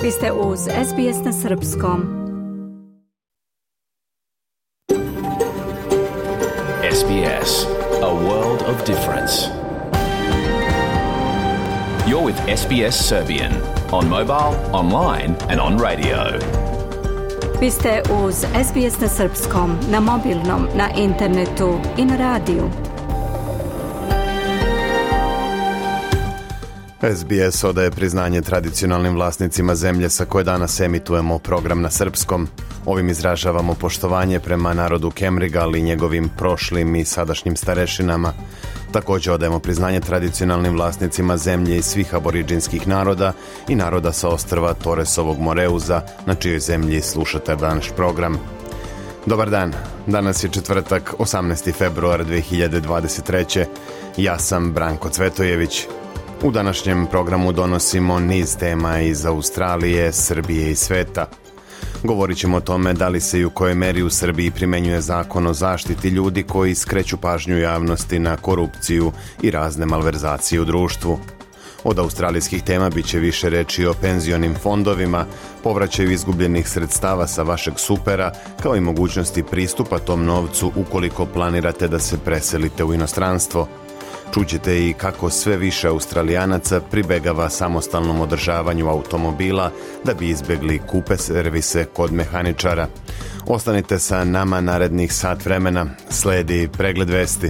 Vi ste uz SBS na srpskom. SBS, a world of difference. You're with SBS Serbian on mobile, online and on radio. Vi ste uz SBS na srpskom, na mobilnom, na internetu i na radiju. SBS odaje priznanje tradicionalnim vlasnicima zemlje sa koje danas emitujemo program na srpskom. Ovim izražavamo poštovanje prema narodu Kemrigal i njegovim prošlim i sadašnjim starešinama. Također odajemo priznanje tradicionalnim vlasnicima zemlje i svih aboriđinskih naroda i naroda sa ostrva Toresovog Moreuza, na čijoj zemlji slušate današnji program. Dobar dan, danas je četvrtak, 18. februar 2023. Ja sam Branko Cvetojević. U današnjem programu donosimo niz tema iz Australije, Srbije i sveta. Govorit ćemo o tome da li se i u kojoj meri u Srbiji primjenjuje zakon o zaštiti ljudi koji skreću pažnju javnosti na korupciju i razne malverzacije u društvu. Od australijskih tema bit će više reći o penzionim fondovima, povraćaju izgubljenih sredstava sa vašeg supera, kao i mogućnosti pristupa tom novcu ukoliko planirate da se preselite u inostranstvo. Čućete i kako sve više Australijanaca pribegava samostalnom održavanju automobila da bi izbjegli kupe servise kod mehaničara. Ostanite sa nama narednih sat vremena. Slijedi pregled vesti.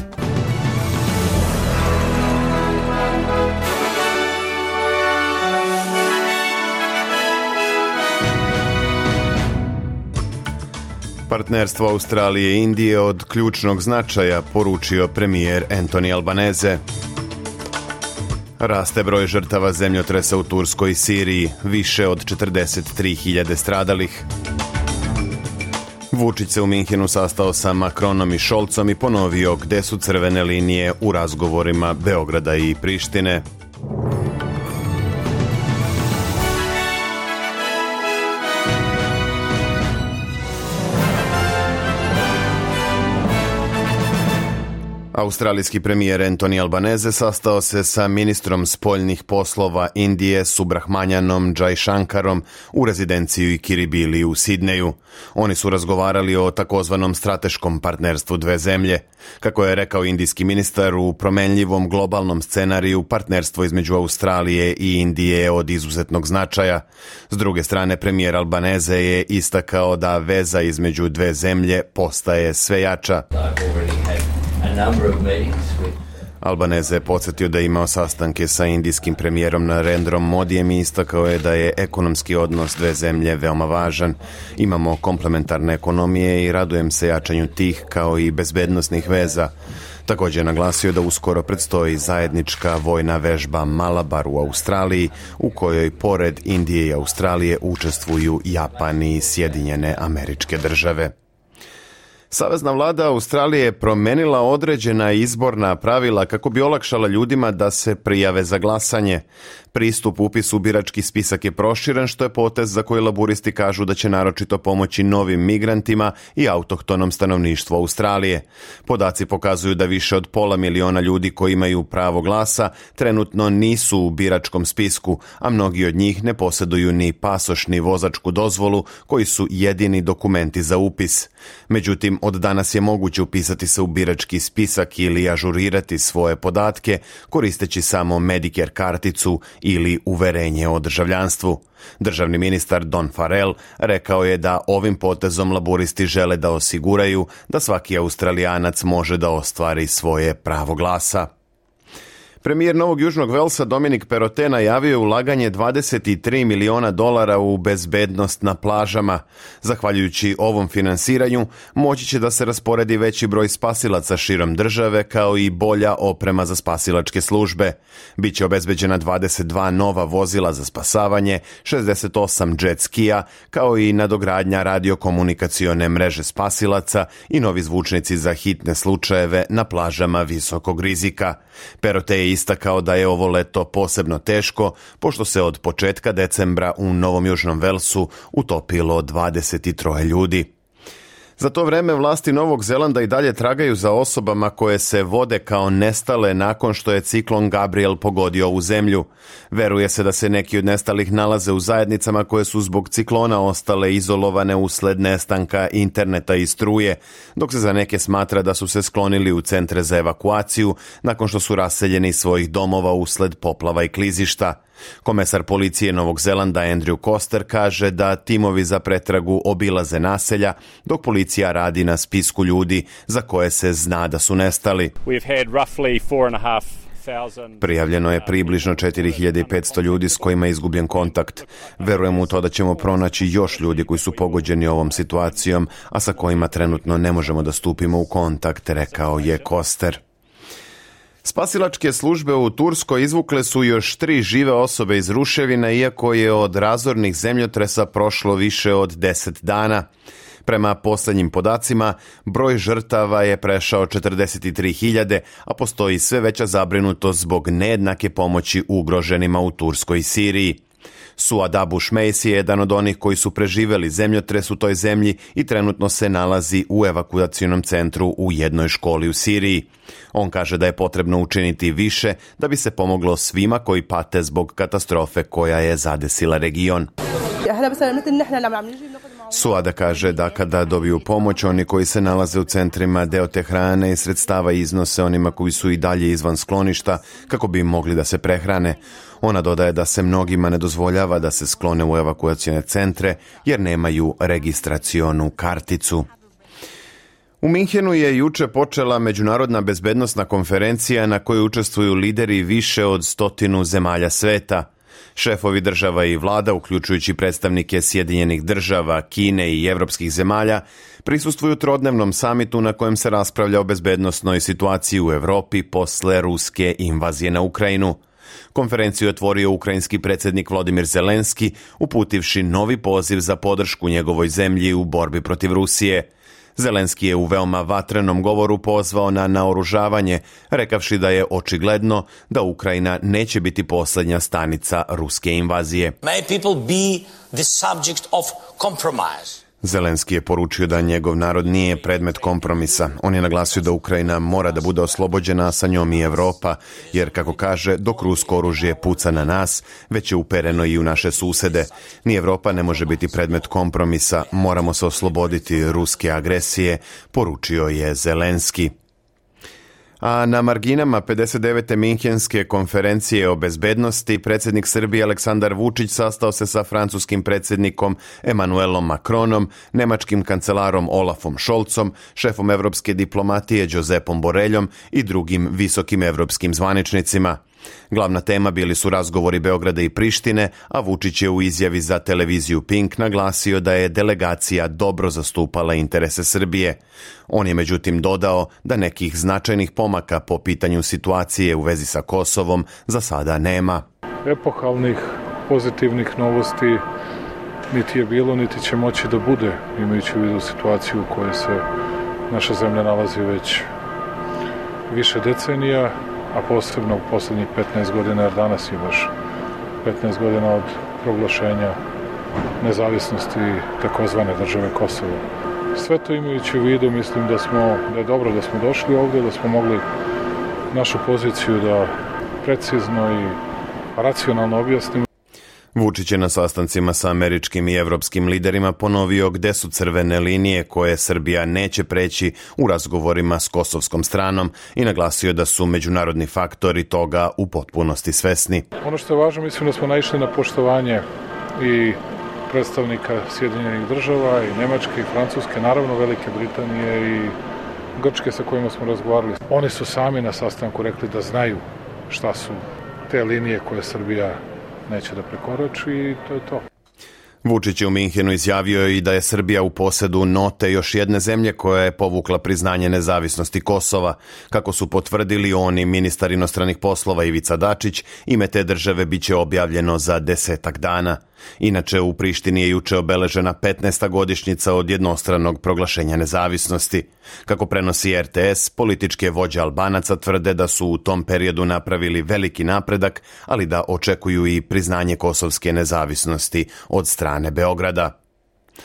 Partnerstvo Australije i Indije od ključnog značaja, poručio premijer Anthony Albanese. Raste broj žrtava zemljotresa u Turskoj i Siriji, više od 43.000 stradalih. Vučić se u Minhenu sastao sa Macronom i Scholzom i ponovio gde su crvene linije u razgovorima Beograda i Prištine. Australijski premijer Anthony Albanese sastao se sa ministrom spoljnih poslova Indije Subrahmanyanom Jaishankarom u rezidenciji Kiribili u Sidneju. Oni su razgovarali o takozvanom strateškom partnerstvu dve zemlje. Kako je rekao indijski ministar, u promenljivom globalnom scenariju partnerstvo između Australije i Indije je od izuzetnog značaja. S druge strane, premijer Albanese je istakao da veza između dve zemlje postaje sve jača. Albanese je podsjetio da je imao sastanke sa indijskim premijerom Narendrom Modijem i istakao je da je ekonomski odnos dve zemlje veoma važan. Imamo komplementarne ekonomije i radujem se jačanju tih kao i bezbednosnih veza. Također je naglasio da uskoro predstoji zajednička vojna vežba Malabar u Australiji, u kojoj pored Indije i Australije učestvuju Japan i Sjedinjene Američke Države. Savezna vlada Australije je promenila određena izborna pravila kako bi olakšala ljudima da se prijave za glasanje. Pristup upisu u birački spisak je proširen, što je potez za koji laburisti kažu da će naročito pomoći novim migrantima i autohtonom stanovništvu Australije. Podaci pokazuju da više od 500.000 ljudi koji imaju pravo glasa trenutno nisu u biračkom spisku, a mnogi od njih ne posjeduju ni pasoš ni vozačku dozvolu, koji su jedini dokumenti za upis. Međutim, od danas je moguće upisati se u birački spisak ili ažurirati svoje podatke koristeći samo Medicare karticu ili uverenje o državljanstvu. Državni ministar Don Farrell rekao je da ovim potezom laburisti žele da osiguraju da svaki Australijanac može da ostvari svoje pravo glasa. Premijer Novog Južnog Velsa Dominic Perrottet najavio je ulaganje $23 miliona u bezbednost na plažama. Zahvaljujući ovom finansiranju, moći će da se rasporedi veći broj spasilaca širom države, kao i bolja oprema za spasilačke službe. Biće obezbeđena 22 nova vozila za spasavanje, 68 jet skija, kao i nadogradnja radiokomunikacione mreže spasilaca i novi zvučnici za hitne slučajeve na plažama visokog rizika. Perrottet je istakao da je ovo leto posebno teško, pošto se od početka decembra u Novom Južnom Velsu utopilo 23 ljudi. Za to vreme vlasti Novog Zelanda i dalje tragaju za osobama koje se vode kao nestale nakon što je ciklon Gabriel pogodio ovu zemlju. Veruje se da se neki od nestalih nalaze u zajednicama koje su zbog ciklona ostale izolovane usled nestanka interneta i struje, dok se za neke smatra da su se sklonili u centre za evakuaciju nakon što su raseljeni iz svojih domova usled poplava i klizišta. Komesar policije Novog Zelanda Andrew Koster kaže da timovi za pretragu obilaze naselja, dok policija radi na spisku ljudi za koje se zna da su nestali. Prijavljeno je približno 4500 ljudi s kojima je izgubljen kontakt. Verujem u to da ćemo pronaći još ljudi koji su pogođeni ovom situacijom, a sa kojima trenutno ne možemo da stupimo u kontakt, rekao je Koster. Spasilačke službe u Turskoj izvukle su još 3 žive osobe iz ruševina, iako je od razornih zemljotresa prošlo više od 10 dana. Prema posljednjim podacima, broj žrtava je prešao 43.000, a postoji sve veća zabrinutost zbog nejednake pomoći ugroženima u Turskoj i Siriji. Suad Abu Shmeis je jedan od onih koji su preživjeli zemljotres u toj zemlji i trenutno se nalazi u evakuacionom centru u jednoj školi u Siriji. On kaže da je potrebno učiniti više da bi se pomoglo svima koji pate zbog katastrofe koja je zadesila region. Suada kaže da kada dobiju pomoć, oni koji se nalaze u centrima deo te hrane i sredstava iznose onima koji su i dalje izvan skloništa kako bi mogli da se prehrane. Ona dodaje da se mnogima ne dozvoljava da se sklone u evakuacione centre jer nemaju registracionu karticu. U Minhenu je juče počela međunarodna bezbednosna konferencija na kojoj učestvuju lideri više od 100 zemalja sveta. Šefovi država i vlada, uključujući predstavnike Sjedinjenih država, Kine i evropskih zemalja, prisustvuju trodnevnom samitu na kojem se raspravlja o bezbednosnoj situaciji u Evropi posle ruske invazije na Ukrajinu. Konferenciju je otvorio ukrajinski predsjednik Volodymyr Zelenski, uputivši novi poziv za podršku njegovoj zemlji u borbi protiv Rusije. Zelenski je u veoma vatrenom govoru pozvao na naoružavanje, rekavši da je očigledno da Ukrajina neće biti posljednja stanica ruske invazije. May people be the subject of compromise. Zelenski je poručio da njegov narod nije predmet kompromisa. On je naglasio da Ukrajina mora da bude oslobođena, a sa njom i Evropa, jer, kako kaže, dok rusko oružje puca na nas, već je upereno i u naše susede. Ni Evropa ne može biti predmet kompromisa, moramo se osloboditi ruske agresije, poručio je Zelenski. A na marginama 59. Minhenske konferencije o bezbednosti predsjednik Srbije Aleksandar Vučić sastao se sa francuskim predsjednikom Emmanuelom Macronom, nemačkim kancelarom Olafom Scholzom, šefom evropske diplomatije Josepom Borreljom i drugim visokim evropskim zvaničnicima. Glavna tema bili su razgovori Beograda i Prištine, a Vučić je u izjavi za televiziju Pink naglasio da je delegacija dobro zastupala interese Srbije. On je međutim dodao da nekih značajnih pomaka po pitanju situacije u vezi sa Kosovom za sada nema. Epohalnih pozitivnih novosti niti je bilo, niti će moći da bude, imajući u vidu situaciju u kojoj se naša zemlja nalazi već više decenija, a posebno u posljednjih 15 godina, jer danas je baš 15 godina od proglašenja nezavisnosti takozvane države Kosovo. Sve to imajući u vidu, mislim da je dobro da smo došli ovdje, da smo mogli našu poziciju da precizno i racionalno objasnimo. Vučić je na sastancima sa američkim i evropskim liderima ponovio gde su crvene linije koje Srbija neće preći u razgovorima s kosovskom stranom i naglasio da su međunarodni faktori toga u potpunosti svesni. Ono što je važno, mislim da smo naišli na poštovanje i predstavnika Sjedinjenih država i Nemačke i Francuske, naravno Velike Britanije i Grčke sa kojima smo razgovarali. Oni su sami na sastanku rekli da znaju šta su te linije koje Srbija neće da prekorači i to je to. Vučić je u Minhenu izjavio i da je Srbija u posedu note još jedne zemlje koja je povukla priznanje nezavisnosti Kosova. Kako su potvrdili oni, ministar inostranih poslova Ivica Dačić, ime te države biće objavljeno za 10 dana. Inače, u Prištini je juče obeležena 15. godišnjica od jednostranog proglašenja nezavisnosti. Kako prenosi RTS, političke vođe Albanaca tvrde da su u tom periodu napravili veliki napredak, ali da očekuju i priznanje kosovske nezavisnosti od strane Beograda.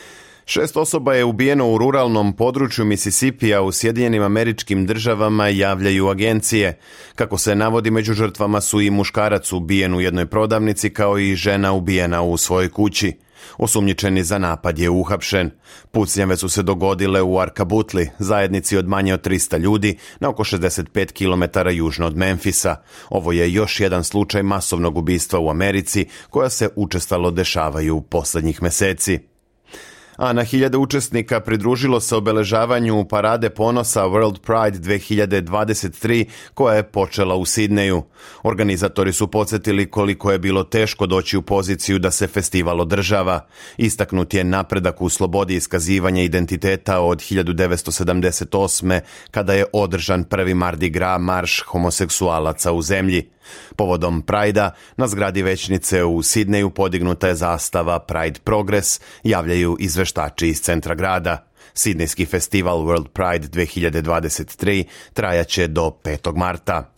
6 osoba je ubijeno u ruralnom području Mississippija u Sjedinjenim Američkim Državama, javljaju agencije. Kako se navodi, među žrtvama su i muškarac ubijen u jednoj prodavnici, kao i žena ubijena u svojoj kući. Osumnjičeni za napad je uhapšen. Pucnjave su se dogodile u Arkabutli, zajednici od manje od 300 ljudi, na oko 65 km južno od Memfisa. Ovo je još jedan slučaj masovnog ubistva u Americi, koja se učestalo dešavaju posljednjih meseci. A na 1000 učesnika pridružilo se obeležavanju Parade ponosa World Pride 2023, koja je počela u Sidneju. Organizatori su podsjetili koliko je bilo teško doći u poziciju da se festival održava. Istaknut je napredak u slobodi iskazivanja identiteta od 1978. kada je održan prvi Mardi Gras marš homoseksualaca u zemlji. Povodom Prajda na zgradi većnice u Sidneju podignuta je zastava Pride Progress, javljaju izveštači iz centra grada. Sidnejski festival World Pride 2023 trajaće do 5. marta.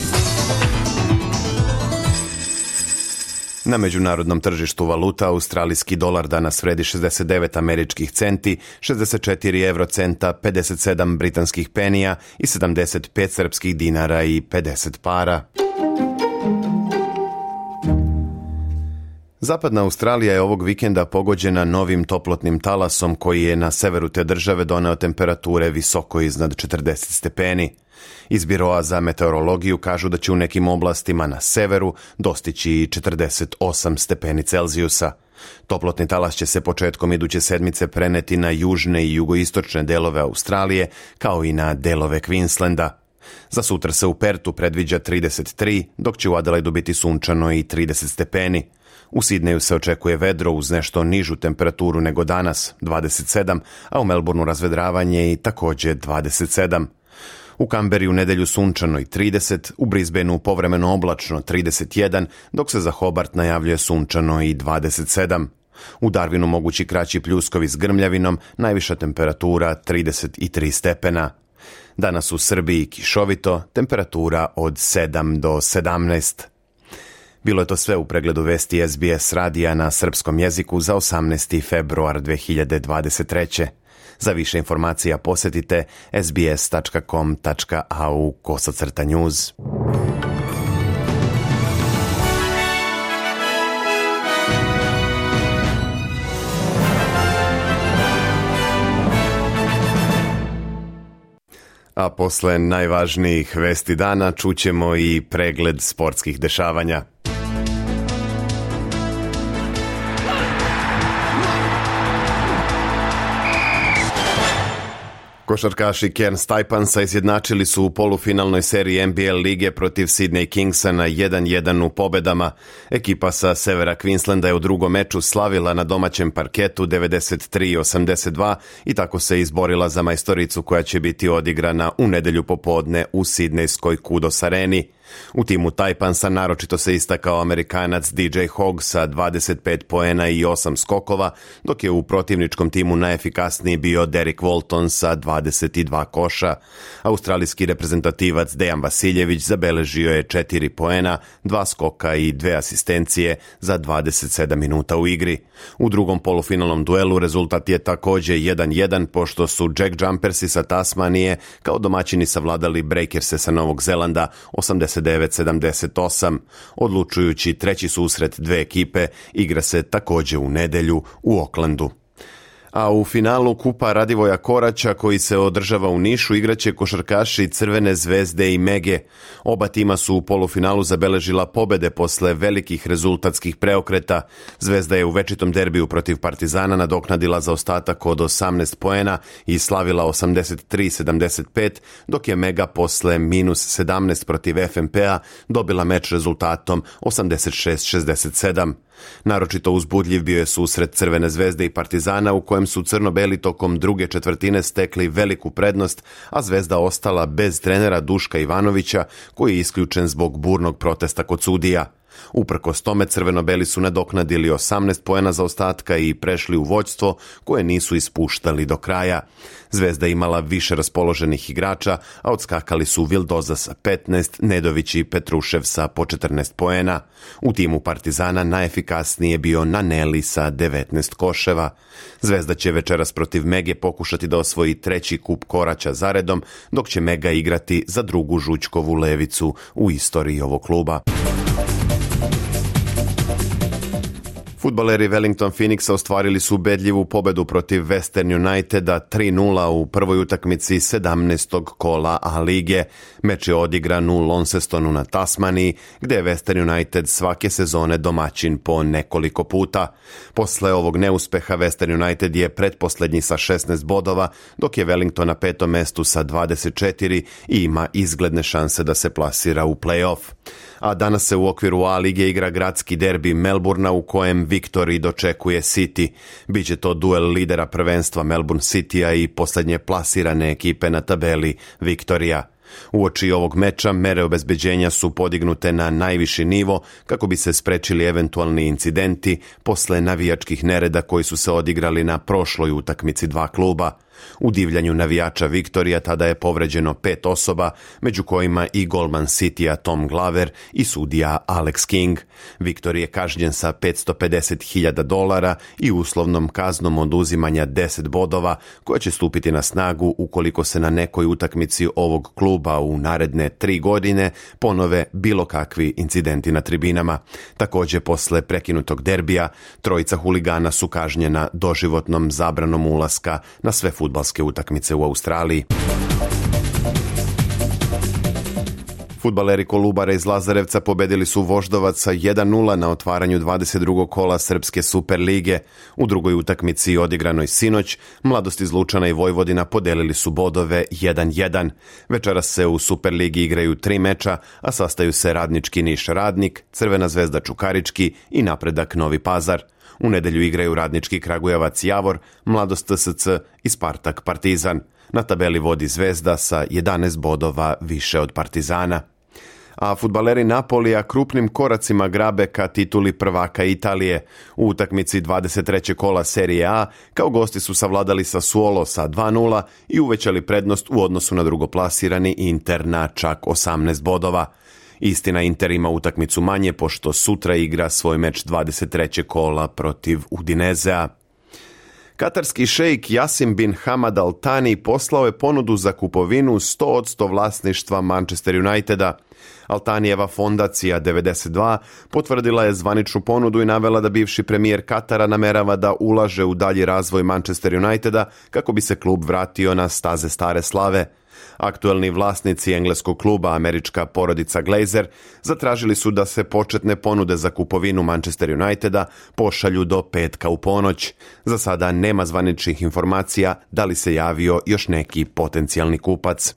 Na međunarodnom tržištu valuta australijski dolar danas vredi 69 američkih centi, 64 eurocenta, 57 britanskih penija i 75 srpskih dinara i 50 para. Zapadna Australija je ovog vikenda pogođena novim toplotnim talasom koji je na severu te države doneo temperature visoko iznad 40 stepeni. Iz Biroa za meteorologiju kažu da će u nekim oblastima na severu dostići i 48 stepeni Celzijusa. Toplotni talas će se početkom iduće sedmice preneti na južne i jugoistočne delove Australije, kao i na delove Queenslanda. Za sutra se u Pertu predviđa 33, dok će u Adelaidu biti sunčano i 30 stepeni. U Sidneju se očekuje vedro uz nešto nižu temperaturu nego danas, 27, a u Melbourneu razvedravanje i također 27. U Kamberi u nedelju sunčano i 30, u Brisbaneu povremeno oblačno 31, dok se za Hobart najavljuje sunčano i 27. U Darwinu mogući kraći pljuskovi s grmljavinom, najviša temperatura 33 stepena. Danas u Srbiji kišovito, temperatura od 7 do 17. Bilo je to sve u pregledu vesti SBS radija na srpskom jeziku za 18. februar 2023. Za više informacija posjetite sbs.com.au/news. A posle najvažnijih vesti dana čućemo i pregled sportskih dešavanja. Košarkaši Cairns Taipansa izjednačili su u polufinalnoj seriji NBL lige protiv Sydney Kingsa na 1-1 u pobedama. Ekipa sa severa Queenslanda je u drugom meču slavila na domaćem parketu 93-82 i tako se izborila za majstoricu koja će biti odigrana u nedelju popodne u sidnejskoj Kudos areni. U timu Taipansa naročito se istakao Amerikanac DJ Hogg sa 25 poena i 8 skokova, dok je u protivničkom timu najefikasniji bio Derek Walton sa 22 koša. Australijski reprezentativac Dejan Vasiljević zabeležio je 4 poena, 2 skoka i 2 asistencije za 27 minuta u igri. U drugom polufinalnom duelu rezultat je također 1-1, pošto su Jack Jumpersi sa Tasmanije kao domaćini savladali Breakerse sa Novog Zelanda 89-78. Odlučujući treći susret dve ekipe igra se također u nedelju u Aucklandu. A u finalu Kupa Radivoja Koraća, koji se održava u Nišu, igraće košarkaši Crvene zvezde i Mege. Oba tima su u polufinalu zabeležila pobede posle velikih rezultatskih preokreta. Zvezda je u večitom derbiju protiv Partizana nadoknadila zaostatak od 18 poena i slavila 83-75, dok je Mega posle minus 17 protiv FNP-a dobila meč rezultatom 86-67. Naročito uzbudljiv bio je susret Crvene zvezde i Partizana, u kojem su crno-beli tokom druge četvrtine stekli veliku prednost, a Zvezda ostala bez trenera Duška Ivanovića, koji je isključen zbog burnog protesta kod sudija. Uprkos tome crveno-beli su nadoknadili 18 poena zaostatka i prešli u vođstvo koje nisu ispuštali do kraja. Zvezda imala više raspoloženih igrača, a odskakali su Vildoza sa 15, Nedović i Petrušev sa po 14 poena. U timu Partizana najefikasniji je bio Naneli sa 19 koševa. Zvezda će večeras protiv Mege pokušati da osvoji 3. kup koraća zaredom, dok će Mega igrati za drugu Žućkovu levicu u istoriji ovog kluba. Fudbaleri Wellington Phoenixa ostvarili su ubedljivu pobedu protiv Western Uniteda 3-0 u prvoj utakmici 17. kola A lige. Meč je odigran u Launcestonu na Tasmaniji, gde je Western United svake sezone domaćin po nekoliko puta. Posle ovog neuspeha Western United je pretposlednji sa 16 bodova, dok je Wellington na 5. mestu sa 24 i ima izgledne šanse da se plasira u play-off. A danas se u okviru A lige igra gradski derbi Melbourna u kojem Victory dočekuje City. Biće to duel lidera prvenstva Melbourne Citya i posljednje plasirane ekipe na tabeli Victoria. Uoči ovog meča mere obezbeđenja su podignute na najviši nivo kako bi se sprečili eventualni incidenti posle navijačkih nereda koji su se odigrali na prošloj utakmici dva kluba. U divljanju navijača Victoria tada je povređeno 5 osoba, među kojima i golman Citya Tom Glover i sudija Alex King. Victor je kažnjen sa $550,000 i uslovnom kaznom oduzimanja 10 bodova, koja će stupiti na snagu ukoliko se na nekoj utakmici ovog kluba u naredne 3 godine ponove bilo kakvi incidenti na tribinama. Također, posle prekinutog derbija, trojica huligana su kažnjena doživotnom zabranom ulaska na sve fudbalske utakmice u Australiji. Fudbaleri Kolubara iz Lazarevca pobedili su Voždovac sa 1-0 na otvaranju 22. kola Srpske Super lige. U drugoj utakmici odigranoj sinoć, Mladost iz Lučana i Vojvodina podelili su bodove 1-1. Večeras se u Super ligi igraju 3 meča, a sastaju se Radnički Niš Radnik, Crvena Zvezda Čukarički i Napredak Novi Pazar. U nedelju igraju Radnički Kragujevac Javor, Mladost TSC i Spartak Partizan. Na tabeli vodi Zvezda sa 11 bodova više od Partizana. A fudbaleri Napolija krupnim koracima grabe ka tituli prvaka Italije. U utakmici 23. kola Serije A kao gosti su savladali Sassuolo sa 2-0 i uvećali prednost u odnosu na drugoplasirani Inter na čak 18 bodova. Istina, Inter ima utakmicu manje pošto sutra igra svoj meč 23. kola protiv Udinezea. Katarski šejk Jassim bin Hamad Al Thani poslao je ponudu za kupovinu 100% vlasništva Manchester Uniteda. Al Thanijeva fondacija 92 potvrdila je zvaničnu ponudu i navela da bivši premijer Katara namerava da ulaže u dalji razvoj Manchester Uniteda kako bi se klub vratio na staze stare slave. Aktuelni vlasnici engleskog kluba, američka porodica Glazer, zatražili su da se početne ponude za kupovinu Manchester Uniteda pošalju do petka u ponoć. Za sada nema zvaničnih informacija da li se javio još neki potencijalni kupac.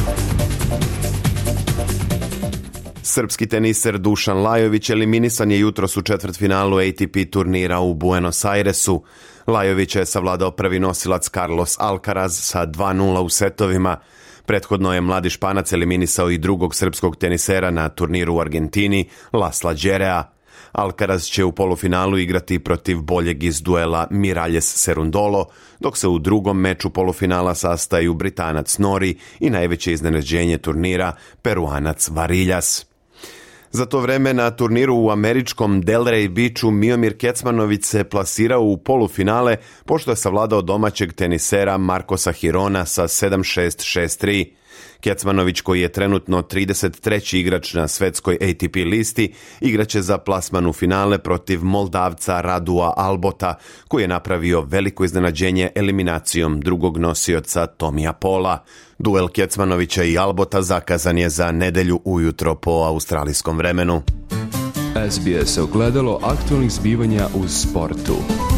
Srpski teniser Dušan Lajović eliminisan je jutros u četvrtfinalu ATP turnira u Buenos Airesu. Lajović je savladao prvi nosilac Carlos Alcaraz sa 2-0 u setovima. Prethodno je mladi Španac eliminisao i drugog srpskog tenisera na turniru u Argentini, Lasla Đerea. Alcaraz će u polufinalu igrati protiv boljeg iz duela Miralles Serundolo, dok se u drugom meču polufinala sastaju Britanac Nori i najveće iznenađenje turnira, Peruanac Varillas. Za to vreme na turniru u američkom Delray Beachu Miomir Kecmanović se plasirao u polufinale pošto je savladao domaćeg tenisera Marcosa Hirona sa 7-6, 6-3. Kecmanović, koji je trenutno 33. igrač na svetskoj ATP listi, igraće za plasman u finale protiv Moldavca Radua Albota, koji je napravio veliko iznenađenje eliminacijom drugog nosioca Tomija Pola. Duel Kecmanovića i Albota zakazan je za nedelju ujutro po australijskom vremenu. SBS ogledalo aktualnih zbivanja u sportu.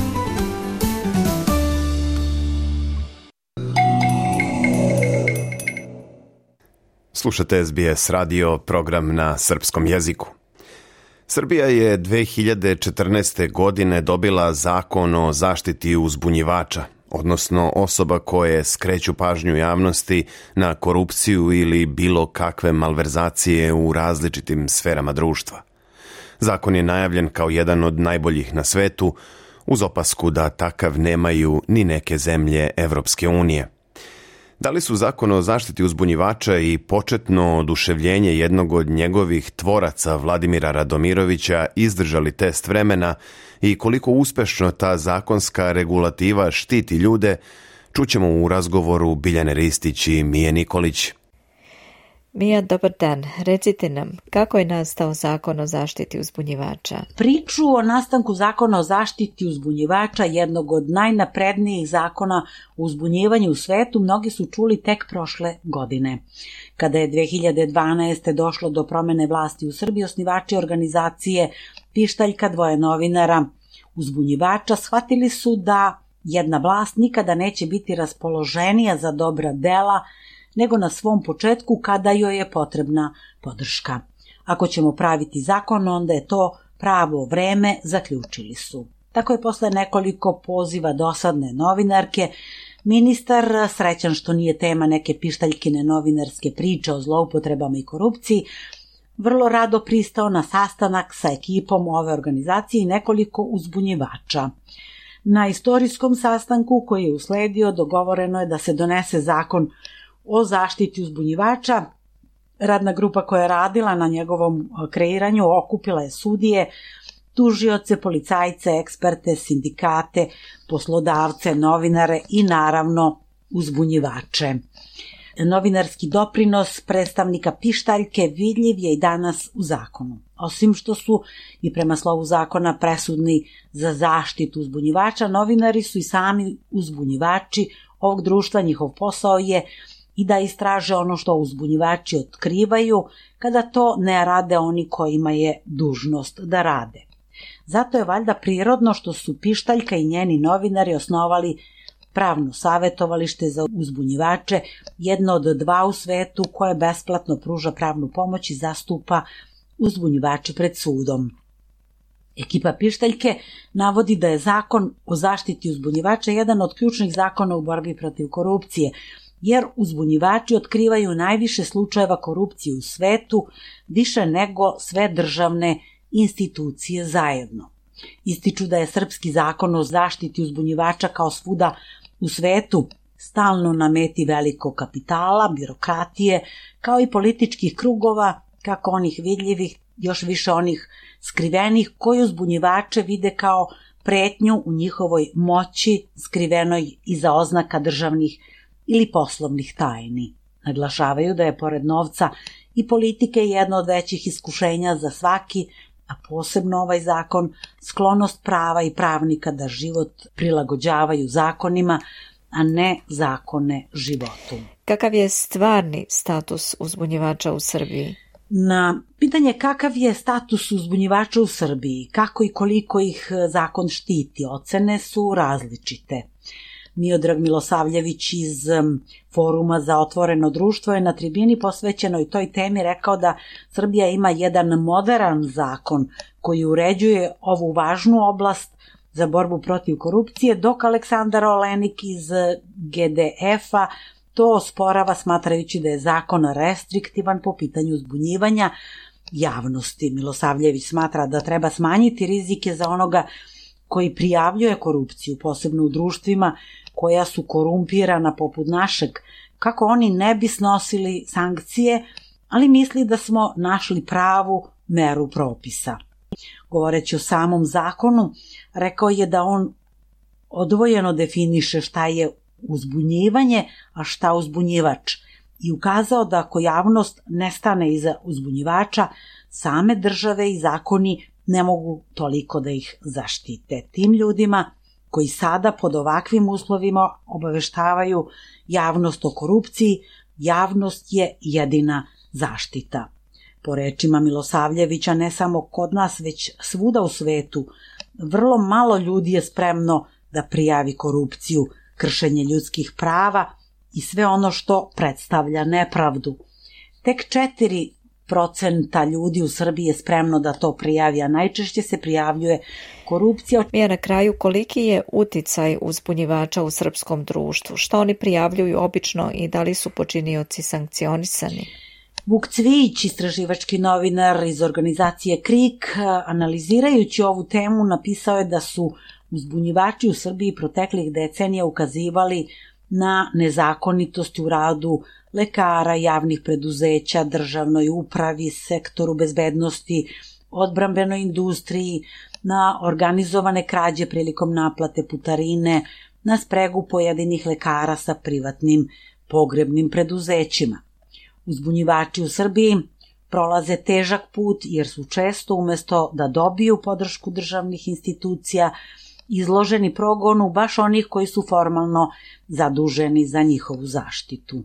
Slušate SBS radio, program na srpskom jeziku. Srbija je 2014. godine dobila zakon o zaštiti uzbunjivača, odnosno osoba koje skreću pažnju javnosti na korupciju ili bilo kakve malverzacije u različitim sferama društva. Zakon je najavljen kao jedan od najboljih na svetu, uz opasku da takav nemaju ni neke zemlje Evropske unije. Da li su zakon o zaštiti uzbunjivača i početno oduševljenje jednog od njegovih tvoraca Vladimira Radomirovića izdržali test vremena i koliko uspešno ta zakonska regulativa štiti ljude, čućemo u razgovoru Biljane Ristić i Mije Nikolić. Mija, dobar dan. Recite nam, kako je nastao zakon o zaštiti uzbunjivača? Priču o nastanku zakona o zaštiti uzbunjivača, jednog od najnaprednijih zakona o uzbunjivanju u svetu, mnogi su čuli tek prošle godine. Kada je 2012. došlo do promene vlasti u Srbiji, osnivači organizacije Pištaljka, dvoje novinara uzbunjivača, shvatili su da jedna vlast nikada neće biti raspoloženija za dobra dela nego na svom početku kada joj je potrebna podrška. Ako ćemo praviti zakon, onda je to pravo vreme, zaključili su. Tako je posle nekoliko poziva dosadne novinarke, ministar, srećan što nije tema neke pištaljkine novinarske priče o zloupotrebama i korupciji, vrlo rado pristao na sastanak sa ekipom ove organizacije i nekoliko uzbunjivača. Na istorijskom sastanku koji je usledio dogovoreno je da se donese zakon o zaštiti uzbunjivača. Radna grupa koja je radila na njegovom kreiranju okupila je sudije, tužioce, policajce, eksperte, sindikate, poslodavce, novinare i naravno uzbunjivače. Novinarski doprinos predstavnika Pištaljke vidljiv je i danas u zakonu. Osim što su i prema slovu zakona presudni za zaštitu uzbunjivača, novinari su i sami uzbunjivači ovog društva. Njihov posao je i da istraže ono što uzbunjivači otkrivaju kada to ne rade oni kojima je dužnost da rade. Zato je valjda prirodno što su Pištaljka i njeni novinari osnovali pravno savetovalište za uzbunjivače, jedno od dva u svetu koje besplatno pruža pravnu pomoć i zastupa uzbunjivače pred sudom. Ekipa Pištaljke navodi da je zakon o zaštiti uzbunjivača jedan od ključnih zakona u borbi protiv korupcije, jer uzbunjivači otkrivaju najviše slučajeva korupcije u svetu, više nego sve državne institucije zajedno. Ističu da je srpski zakon o zaštiti uzbunjivača kao svuda u svetu stalno na meti velikog kapitala, birokratije, kao i političkih krugova, kako onih vidljivih, još više onih skrivenih, koji uzbunjivače vide kao pretnju u njihovoj moći, skrivenoj iza oznaka državnih ili poslovnih tajni. Naglašavaju da je pored novca i politike jedno od većih iskušenja za svaki, a posebno ovaj zakon, sklonost prava i pravnika da život prilagođavaju zakonima, a ne zakone životu. Kakav je stvarni status uzbunjivača u Srbiji? Na pitanje kakav je status uzbunjivača u Srbiji, kako i koliko ih zakon štiti, ocene su različite. Miodrag Milosavljević iz Foruma za otvoreno društvo je na tribini posvećenoj toj temi rekao da Srbija ima jedan moderan zakon koji uređuje ovu važnu oblast za borbu protiv korupcije, dok Aleksandar Olenik iz GDF-a to osporava smatrajući da je zakon restriktivan po pitanju uzbunjivanja javnosti. Milosavljević smatra da treba smanjiti rizike za onoga koji prijavljuje korupciju, posebno u društvima koja su korumpirana poput našeg, kako oni ne bi snosili sankcije, ali misli da smo našli pravu meru propisa. Govoreći o samom zakonu, rekao je da on odvojeno definiše šta je uzbunjivanje, a šta uzbunjivač, i ukazao da ako javnost ne stane iza uzbunjivača, same države i zakoni ne mogu toliko da ih zaštite. Tim ljudima koji sada pod ovakvim uslovima obaveštavaju javnost o korupciji, javnost je jedina zaštita. Po rečima Milosavljevića, ne samo kod nas, već svuda u svetu, vrlo malo ljudi je spremno da prijavi korupciju, kršenje ljudskih prava i sve ono što predstavlja nepravdu. Tek 4% ljudi u Srbiji je spremno da to prijavi, a najčešće se prijavljuje korupcija. Mija, na kraju, koliki je uticaj uzbunjivača u srpskom društvu? Šta oni prijavljuju obično i da li su počinioci sankcionisani? Vuk Cvijić, istraživački novinar iz organizacije KRIK, analizirajući ovu temu, napisao je da su uzbunjivači u Srbiji proteklih decenija ukazivali na nezakonitosti u radu lekara, javnih preduzeća, državnoj upravi, sektoru bezbednosti, odbrambenoj industriji, na organizovane krađe prilikom naplate putarine, na spregu pojedinih lekara sa privatnim pogrebnim preduzećima. Uzbunjivači u Srbiji prolaze težak put jer su često, umesto da dobiju podršku državnih institucija, izloženi progonu baš onih koji su formalno zaduženi za njihovu zaštitu.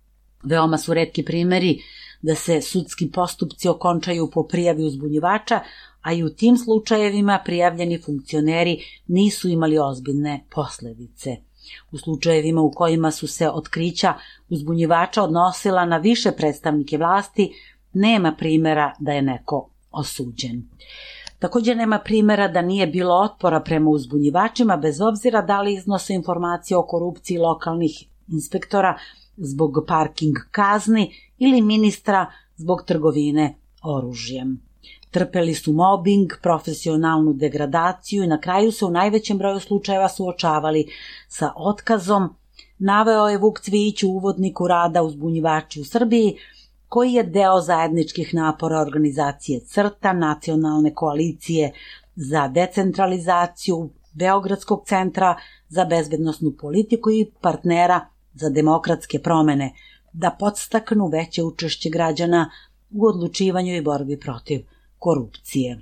Veoma su retki primeri da se sudski postupci okončaju po prijavi uzbunjivača, a i u tim slučajevima prijavljeni funkcioneri nisu imali ozbiljne posledice. U slučajevima u kojima su se otkrića uzbunjivača odnosila na više predstavnike vlasti, nema primjera da je neko osuđen. Također nema primjera da nije bilo otpora prema uzbunjivačima, bez obzira da li iznose informacije o korupciji lokalnih inspektora zbog parking kazni ili ministra zbog trgovine oružjem. Trpeli su mobbing, profesionalnu degradaciju i na kraju se u najvećem broju slučajeva suočavali sa otkazom, naveo je Vuk Cvijić u uvodniku rada Uzbunjivači u Srbiji, koji je deo zajedničkih napora organizacije CRTA, Nacionalne koalicije za decentralizaciju, Beogradskog centra za bezbednosnu politiku i partnera za demokratske promene, da podstaknu veće učešće građana u odlučivanju i borbi protiv korupcije.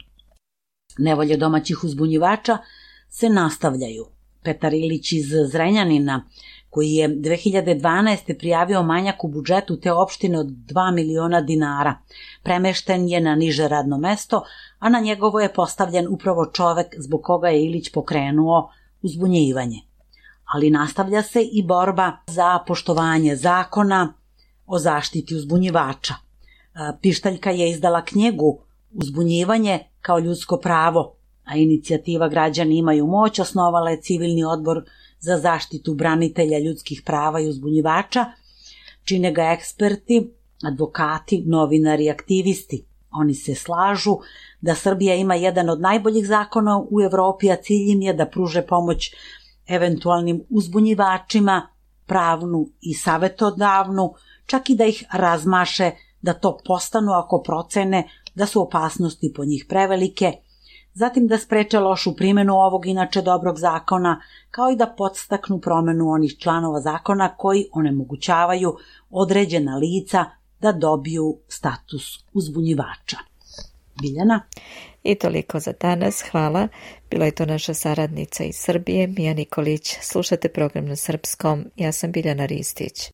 Nevolje domaćih uzbunjivača se nastavljaju. Petar Ilić iz Zrenjanina, koji je 2012. prijavio manjak u budžetu te opštine od 2 miliona dinara, premešten je na niže radno mesto, a na njegovo je postavljen upravo čovek zbog koga je Ilić pokrenuo uzbunjivanje. Ali nastavlja se i borba za poštovanje zakona o zaštiti uzbunjivača. Pištaljka je izdala knjigu Uzbunjivanje kao ljudsko pravo, a inicijativa Građani imaju moć osnovala je civilni odbor za zaštitu branitelja ljudskih prava i uzbunjivača, čine ga eksperti, advokati, novinari i aktivisti. Oni se slažu da Srbija ima jedan od najboljih zakona u Evropi, a cilj im je da pruže pomoć eventualnim uzbunjivačima, pravnu i savetodavnu, čak i da ih razmaše, da to postanu ako procene da su opasnosti po njih prevelike, zatim da spreče lošu primjenu ovog inače dobrog zakona, kao i da podstaknu promenu onih članova zakona koji onemogućavaju određena lica da dobiju status uzbunjivača. Biljana? I toliko za danas, hvala. Bila je to naša saradnica iz Srbije, Mija Nikolić. Slušate program na srpskom, ja sam Biljana Ristić.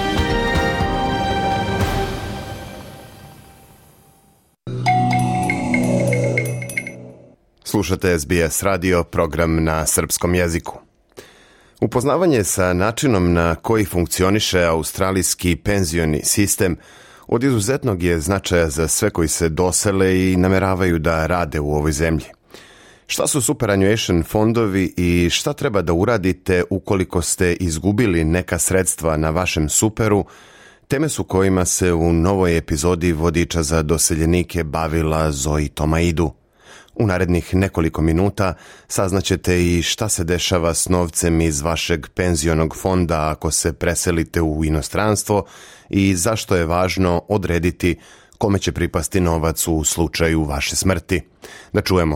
Slušate SBS radio, program na srpskom jeziku. Upoznavanje sa načinom na koji funkcioniše australijski penzioni sistem od izuzetnog je značaja za sve koji se dosele i nameravaju da rade u ovoj zemlji. Šta su superannuation fondovi i šta treba da uradite ukoliko ste izgubili neka sredstva na vašem superu, teme su kojima se u novoj epizodi Vodiča za doseljenike bavila Zoe Tomaidu. U narednih nekoliko minuta saznaćete i šta se dešava s novcem iz vašeg penzionog fonda ako se preselite u inostranstvo i zašto je važno odrediti kome će pripasti novac u slučaju vaše smrti. Da čujemo.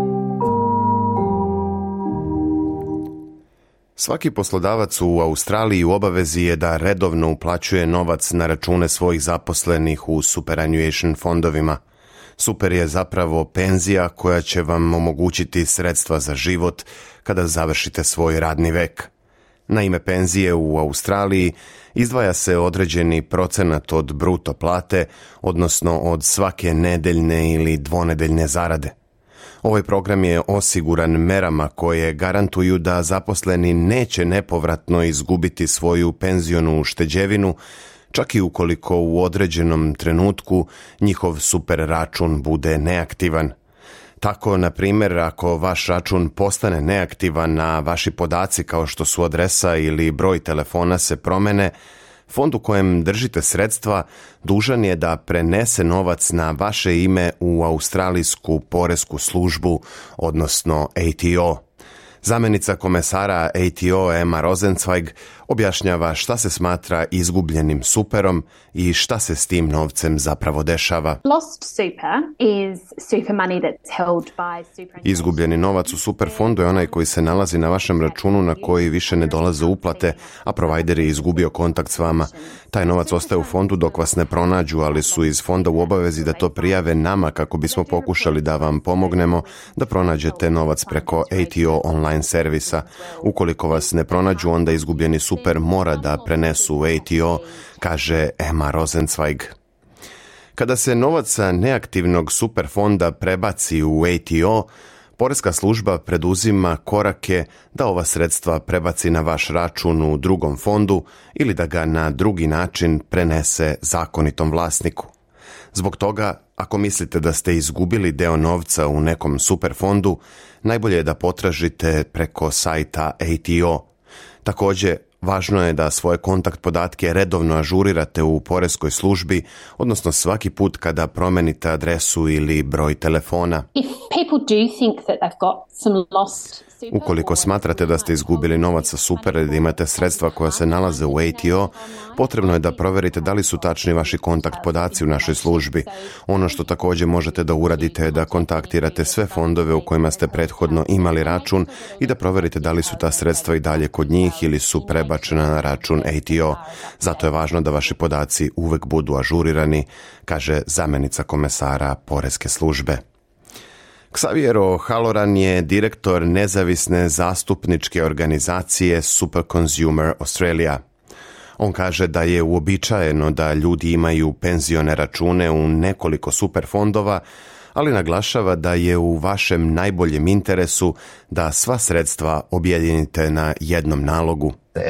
Svaki poslodavac u Australiji u obavezi je da redovno uplaćuje novac na račune svojih zaposlenih u superannuation fondovima. Super je zapravo penzija koja će vam omogućiti sredstva za život kada završite svoj radni vek. Na ime penzije u Australiji izdvaja se određeni procenat od bruto plate, odnosno od svake nedeljne ili dvonedeljne zarade. Ovaj program je osiguran merama koje garantuju da zaposleni neće nepovratno izgubiti svoju penzionu ušteđevinu, čak i ukoliko u određenom trenutku njihov super račun bude neaktivan. Tako, na primjer, ako vaš račun postane neaktivan, a vaši podaci kao što su adresa ili broj telefona se promene, Fond u kojem držite sredstva dužan je da prenese novac na vaše ime u australijsku poresku službu, odnosno ATO. Zamjenica komesara ATO Emma Rosenzweig objašnjava šta se smatra izgubljenim superom i šta se s tim novcem zapravo dešava. Izgubljeni novac u superfondu je onaj koji se nalazi na vašem računu na koji više ne dolaze uplate, a provider je izgubio kontakt s vama. Taj novac ostaje u fondu dok vas ne pronađu, ali su iz fonda u obavezi da to prijave nama kako bismo pokušali da vam pomognemo da pronađete novac preko ATO online servisa. Ukoliko vas ne pronađu, onda izgubljeni super mora da prenesu u ATO, kaže Emma Rosenzweig. Kada se novac sa neaktivnog superfonda prebaci u ATO, poreska služba preduzima korake da ova sredstva prebaci na vaš račun u drugom fondu ili da ga na drugi način prenese zakonitom vlasniku. Zbog toga, ako mislite da ste izgubili deo novca u nekom superfondu, najbolje je da potražite preko sajta ATO. Također, važno je da svoje kontakt podatke redovno ažurirate u poreskoj službi, odnosno svaki put kada promenite adresu ili broj telefona. Ukoliko smatrate da ste izgubili novac sa supera ili da imate sredstva koja se nalaze u ATO, potrebno je da proverite da li su tačni vaši kontakt podaci u našoj službi. Ono što također možete da uradite je da kontaktirate sve fondove u kojima ste prethodno imali račun i da proverite da li su ta sredstva i dalje kod njih ili su prebačena na račun ATO. Zato je važno da vaši podaci uvek budu ažurirani, kaže zamjenica komesara poreske službe. Xavier O'Halloran je direktor nezavisne zastupničke organizacije Super Consumer Australia. On kaže da je uobičajeno da ljudi imaju penzione račune u nekoliko superfondova, ali naglašava da je u vašem najboljem interesu da sva sredstva objedinite na jednom nalogu.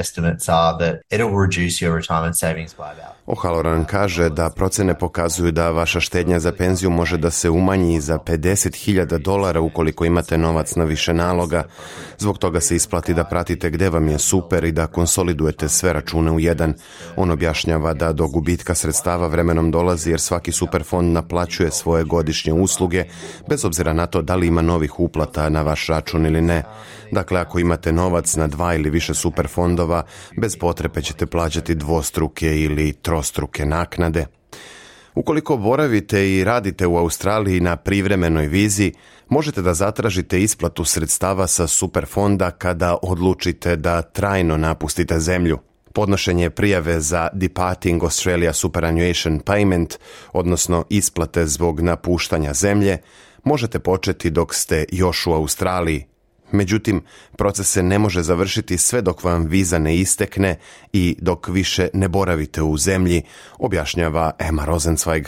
O'Halloran kaže da procene pokazuju da vaša štednja za penziju može da se umanji za $50,000 ukoliko imate novac na više naloga. Zbog toga se isplati da pratite gde vam je super i da konsolidujete sve račune u jedan. On objašnjava da do gubitka sredstava vremenom dolazi jer svaki superfond naplaćuje svoje godišnje usluge, bez obzira na to da li ima novih uplata na vaš račun ili ne. Dakle, ako imate novac na 2 ili više superfondova, bez potrebe ćete plaćati dvostruke ili trostruke naknade. Ukoliko boravite i radite u Australiji na privremenoj vizi, možete da zatražite isplatu sredstava sa superfonda kada odlučite da trajno napustite zemlju. Podnošenje prijave za Departing Australia Superannuation Payment, odnosno isplate zbog napuštanja zemlje, možete početi dok ste još u Australiji. Međutim, proces se ne može završiti sve dok vam viza ne istekne i dok više ne boravite u zemlji, objašnjava Emma Rosenzweig.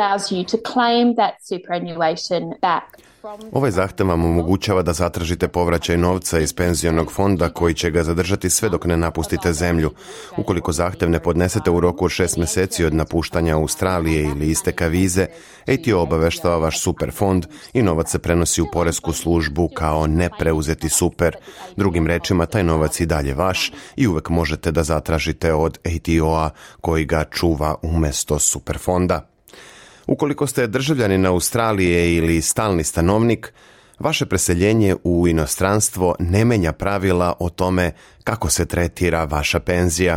Ovaj zahtev vam omogućava da zatražite povraćaj novca iz penzionog fonda koji će ga zadržati sve dok ne napustite zemlju. Ukoliko zahtev ne podnesete u roku od 6 mjeseci od napuštanja Australije ili isteka vize, ATO obaveštava vaš superfond i novac se prenosi u poresku službu kao nepreuzeti super. Drugim rečima, taj novac i dalje vaš i uvek možete da zatražite od ATO-a koji ga čuva umjesto superfonda. Ukoliko ste državljanin Australije ili stalni stanovnik, vaše preseljenje u inostranstvo ne menja pravila o tome kako se tretira vaša penzija.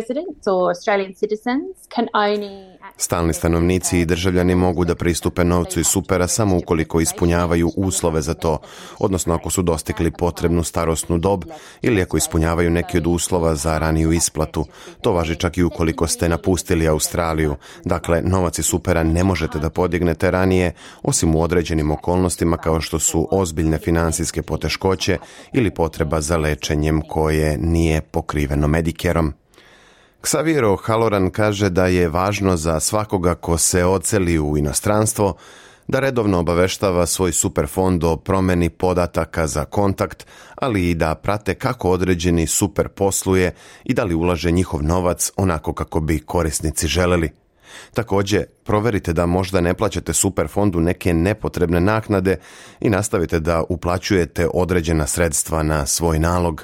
Stalni stanovnici i državljani mogu da pristupe novcu iz supera samo ukoliko ispunjavaju uslove za to, odnosno ako su dostigli potrebnu starosnu dob ili ako ispunjavaju neki od uslova za raniju isplatu. To važi čak i ukoliko ste napustili Australiju. Dakle, novac iz supera ne možete da podignete ranije, osim u određenim okolnostima kao što su ozbiljne financijske poteškoće ili potreba za lečenjem koje nije pokriveno Medicareom. Xavier O'Halloran kaže da je važno za svakoga ko se odseli u inostranstvo da redovno obaveštava svoj superfond o promeni podataka za kontakt, ali i da prate kako određeni super posluje i da li ulaže njihov novac onako kako bi korisnici želeli. Također, proverite da možda ne plaćate Superfondu neke nepotrebne naknade i nastavite da uplaćujete određena sredstva na svoj nalog.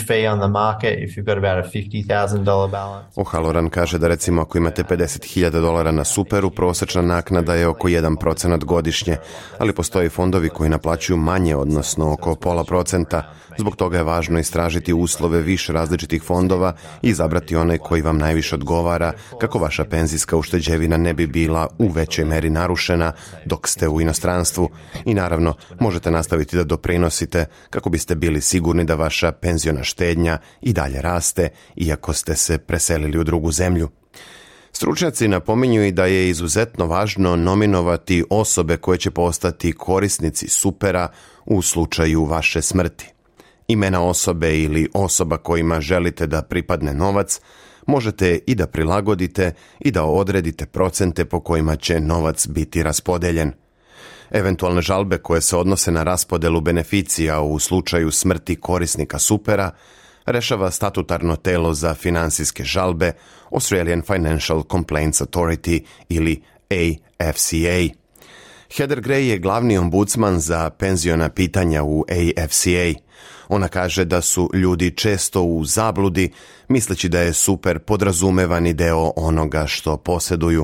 O'Halloran kaže da recimo ako imate $50,000 na Superu, prosječna naknada je oko 1% godišnje, ali postoje fondovi koji naplaćuju manje, odnosno oko 0,5%. Zbog toga je važno istražiti uslove više različitih fondova i izabrati onaj koji vam najviše odgovara, kako vaša penzijska ušteđevina ne bi bila u većoj meri narušena dok ste u inostranstvu. I naravno, možete nastaviti da doprinosite kako biste bili sigurni da vaša penziona štednja i dalje raste, iako ste se preselili u drugu zemlju. Stručnjaci napominju i da je izuzetno važno nominovati osobe koje će postati korisnici Supera u slučaju vaše smrti. Imena osobe ili osoba kojima želite da pripadne novac možete i da prilagodite i da odredite procente po kojima će novac biti raspodeljen. Eventualne žalbe koje se odnose na raspodelu beneficija u slučaju smrti korisnika Supera rešava statutarno telo za finansijske žalbe Australian Financial Complaints Authority ili AFCA. Heather Gray je glavni ombudsman za penziona pitanja u AFCA. Ona kaže da su ljudi često u zabludi, misleći da je Super podrazumevani deo onoga što posjeduju.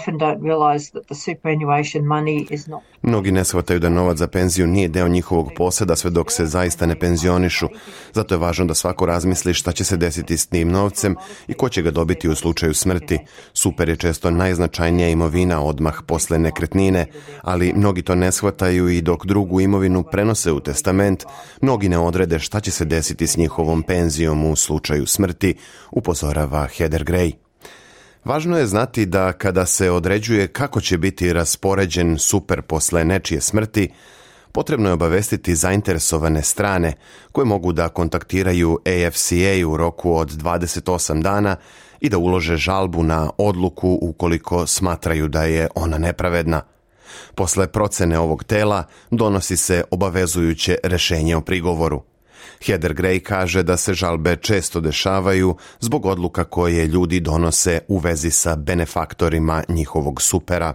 Mnogi ne shvataju da novac za penziju nije deo njihovog posjeda sve dok se zaista ne penzionišu. Zato je važno da svako razmisli šta će se desiti s tim novcem i ko će ga dobiti u slučaju smrti. Super je često najznačajnija imovina odmah posle nekretnine, ali mnogi to ne shvataju i dok drugu imovinu prenose u testament, mnogi ne odrede šta će se desiti s njihovom penzijom u slučaju smrti, upozorava Heather Gray. Važno je znati da kada se određuje kako će biti raspoređen Super posle nečije smrti, potrebno je obavestiti zainteresovane strane koje mogu da kontaktiraju AFCA u roku od 28 dana i da ulože žalbu na odluku ukoliko smatraju da je ona nepravedna. Posle procene ovog tela donosi se obavezujuće rešenje o prigovoru. Heather Gray kaže da se žalbe često dešavaju zbog odluka koje ljudi donose u vezi sa benefaktorima njihovog Supera.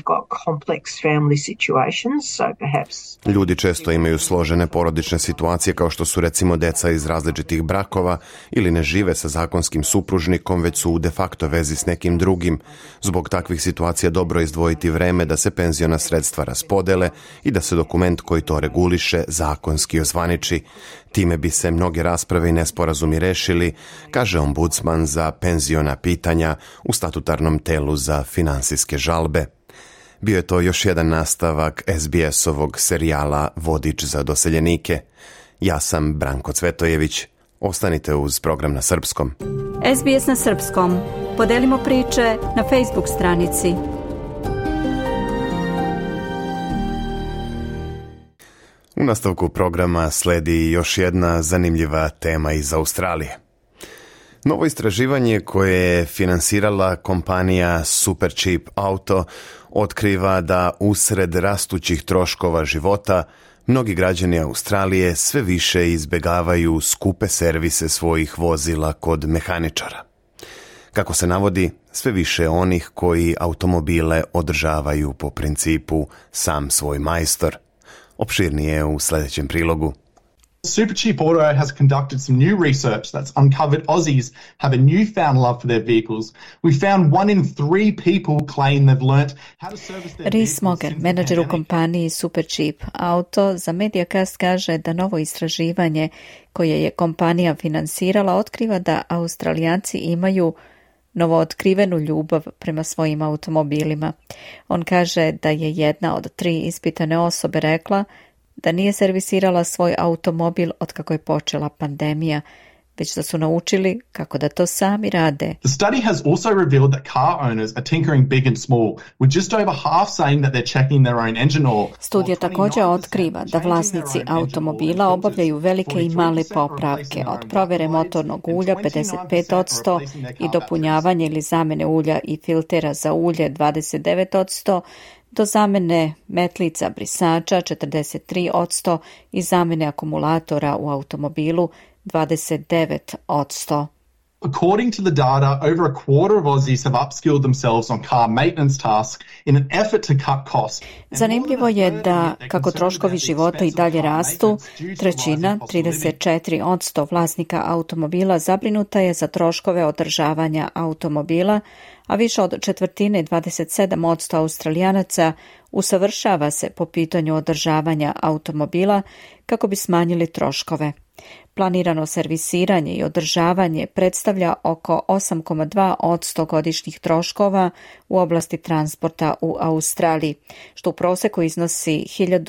Ljudi često imaju složene porodične situacije kao što su recimo deca iz različitih brakova ili ne žive sa zakonskim supružnikom, već su u de facto vezi s nekim drugim. Zbog takvih situacija dobro je izdvojiti vreme da se penziona sredstva raspodele i da se dokument koji to reguliše zakonski ozvaniči. Time bi se mnoge rasprave i nesporazumi rešili, kaže ombudsman za penziona pitanja u statutarnom telu za finansijske žalbe. Bio je to još jedan nastavak SBS-ovog serijala Vodič za doseljenike. Ja sam Branko Cvetojević. Ostanite uz program na srpskom. SBS na srpskom. Podelimo priče na Facebook stranici. U nastavku programa sledi još jedna zanimljiva tema iz Australije. Novo istraživanje koje je finansirala kompanija Supercheap Auto otkriva da usred rastućih troškova života mnogi građani Australije sve više izbegavaju skupe servise svojih vozila kod mehaničara. Kako se navodi, sve više onih koji automobile održavaju po principu sam svoj majstor. Opširnije u sljedećem prilogu. Supercheap Auto has conducted some new research that's uncovered Aussies have a newfound love for their vehicles. We found 1 in 3 people claim they've learnt how to service their Rhys Mogan, menadžer u kompaniji Supercheap Auto, za Mediacast kaže da novo istraživanje koje je kompanija finansirala otkriva da Australijanci imaju novootkrivenu ljubav prema svojim automobilima. On kaže da je jedna od 3 ispitane osobe rekla da nije servisirala svoj automobil otkako je počela pandemija, već da su naučili kako da to sami rade. The study has also revealed that car owners are tinkering big and small, with just over half saying that they're checking their own engine oil. Studija također otkriva da vlasnici automobila obavljaju velike i male popravke, od provere motornog ulja 55% i dopunjavanje ili zamene ulja i filtera za ulje 29%, do zamene metlica brisača 43% i zamene akumulatora u automobilu 29%. According to the data, over a quarter of Aussies have upskilled themselves on car maintenance tasks in an effort to cut costs. Zanimljivo je da, kako troškovi života i dalje rastu, trećina, 34% vlasnika automobila zabrinuta je za troškove održavanja automobila, a više od četvrtine, 27% Australijanaca, usavršava se po pitanju održavanja automobila kako bi smanjili troškove. Planirano servisiranje i održavanje predstavlja oko 8,2% godišnjih troškova u oblasti transporta u Australiji, što u proseku iznosi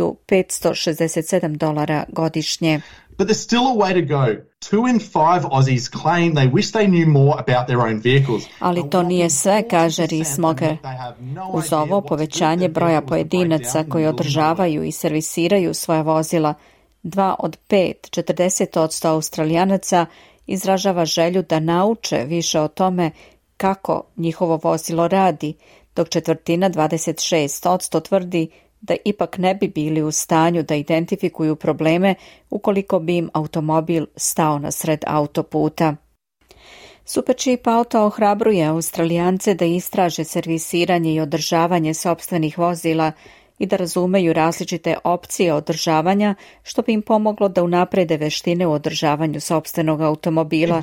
$1.567 godišnje. But there's still a way to go. 2 in 5 Aussies claim they wish they knew more about their own vehicles. Ali to nije sve, kaže Rees-Mogg. Uz ovo povećanje broja pojedinaca koji održavaju i servisiraju svoja vozila, 2 od 5, 40% Australijanaca izražava želju da nauče više o tome kako njihovo vozilo radi, dok četvrtina, 26%, tvrdi da ipak ne bi bili u stanju da identifikuju probleme ukoliko bi im automobil stao na sred autoputa. Supercheap Auto ohrabruje Australijance da istraže servisiranje i održavanje sopstvenih vozila i da razumeju različite opcije održavanja, što bi im pomoglo da unaprede veštine u održavanju sopstvenog automobila.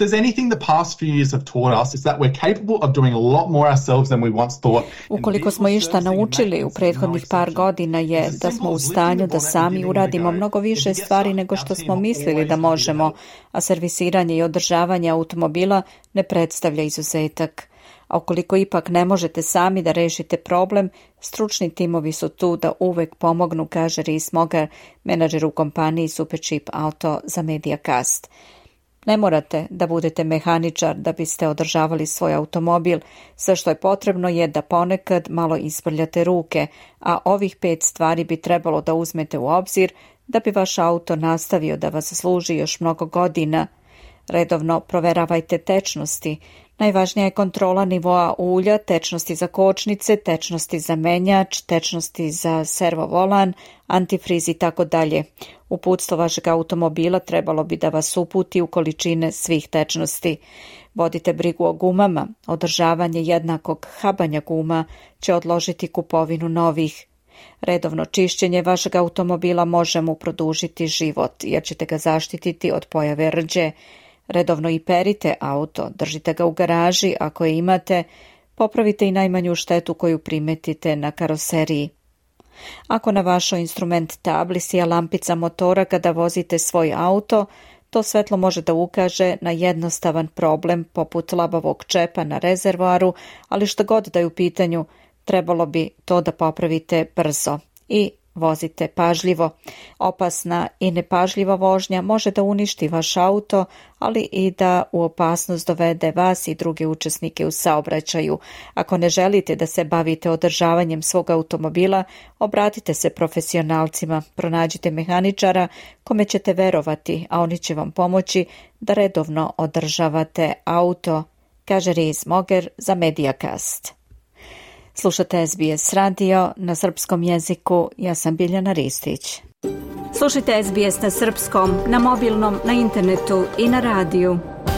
Ukoliko smo išta naučili u prethodnih par godina je da smo u stanju da sami uradimo mnogo više stvari nego što smo mislili da možemo, a servisiranje i održavanje automobila ne predstavlja izuzetak. A ukoliko ipak ne možete sami da rešite problem, stručni timovi su tu da uvek pomognu, kaže Rees-Mogg, menadžer u kompaniji Supercheap Auto za Mediacast. Ne morate da budete mehaničar da biste održavali svoj automobil, sve što je potrebno je da ponekad malo isprljate ruke, a ovih 5 stvari bi trebalo da uzmete u obzir da bi vaš auto nastavio da vas služi još mnogo godina. Redovno proveravajte tečnosti. Najvažnija je kontrola nivoa ulja, tečnosti za kočnice, tečnosti za menjač, tečnosti za servovolan, antifriz i tako dalje. Uputstvo vašeg automobila trebalo bi da vas uputi u količine svih tečnosti. Vodite brigu o gumama. Održavanje jednakog habanja guma će odložiti kupovinu novih. Redovno čišćenje vašeg automobila može mu produžiti život, jer ćete ga zaštititi od pojave rđe. Redovno i perite auto, držite ga u garaži ako je imate, popravite i najmanju štetu koju primetite na karoseriji. Ako na vašoj instrument tabli sija lampica motora kada vozite svoj auto, to svetlo može da ukaže na jednostavan problem poput labavog čepa na rezervoaru, ali što god da je u pitanju, trebalo bi to da popravite brzo i vozite pažljivo. Opasna i nepažljiva vožnja može da uništi vaš auto, ali i da u opasnost dovede vas i druge učesnike u saobraćaju. Ako ne želite da se bavite održavanjem svog automobila, obratite se profesionalcima, pronađite mehaničara kome ćete verovati, a oni će vam pomoći da redovno održavate auto, kaže Rees-Mogg za Mediacast. Slušate SBS radio na srpskom jeziku, ja sam Biljana Ristić. Slušajte SBS na srpskom, na mobilnom, na internetu i na radiju.